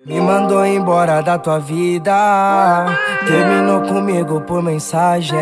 Me mandou embora da tua vida, terminou comigo por mensagem.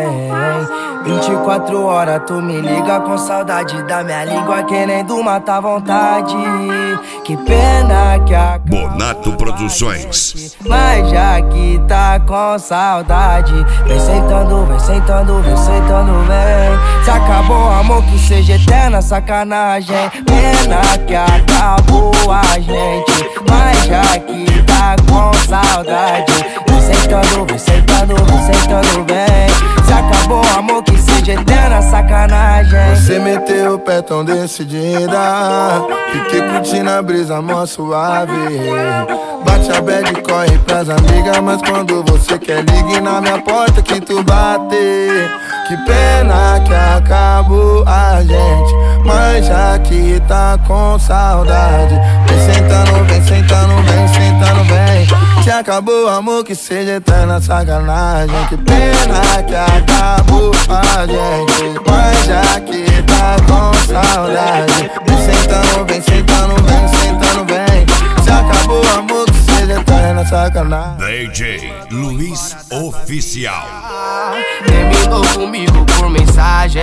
24 horas tu me liga com saudade da minha língua, querendo matar a vontade. Que pena que acabou Bonato Produções. Mas já que tá com saudade, vem sentando, vem sentando, vem sentando, vem. Se acabou amor, que seja eterna sacanagem. Pena que acabou a gente, mas já que tá com saudade, vem sentando, vem sentando, vem sentando, vem. Se acabou amor, que seja eterna sacanagem. Você meteu o pé tão decidida, fiquei curtindo a brisa mó suave. Bate a bad e corre pras amigas, mas quando você quer ligue na minha porta que tu bate. Que pena que acabou a gente, mas já que tá com saudade, vem sentando, vem sentando, vem sentando, vem. Se acabou amor, que seja eterna sacanagem. Que pena que acabou a gente, mas já que tá com saudade, vem sentando, vem sentando, vem sentando, vem. Se acabou amor, que seja eterna sacanagem. DJ Luiz Oficial. Terminou comigo por mensagem.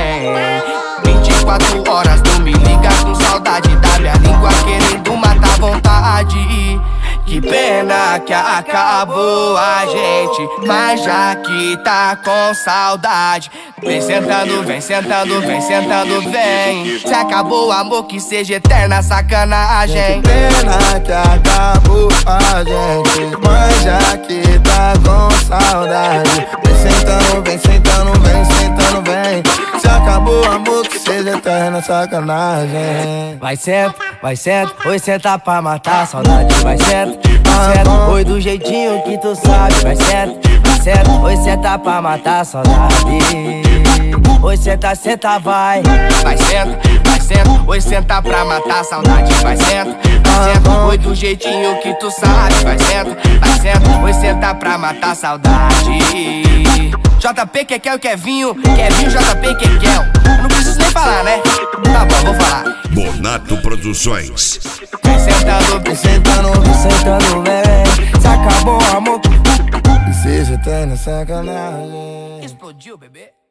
24 horas tu me liga com saudade da minha língua, querendo matar a vontade. Que pena que acabou a gente, mas já que tá com saudade, vem sentando, vem sentando, vem sentando, vem. Se acabou o amor, que seja eterna sacanagem. Que pena que acabou a gente, mas já que tá com saudade, vem sentando, vem sentando, vem sentando, vem. Se acabou amor, que seja eterna sacanagem. Vai senta, oi senta pra matar a saudade. Vai senta, oi do jeitinho que tu sabe. Vai senta, oi senta pra matar a saudade. Oi senta, senta, vai. Vai senta, oi senta pra matar a saudade. Vai senta, oi do jeitinho que tu sabe. Vai senta, oi senta pra matar a saudade. JP, Kekel, Kevinho, JP, Kekel. Eu não preciso nem falar, né? Tá bom, vou falar. Bonato Produções. Vem sentando, vem sentando, vem sentando, vem. Se acabou amor, Que seja eterna sacanagem. explodiu, bebê.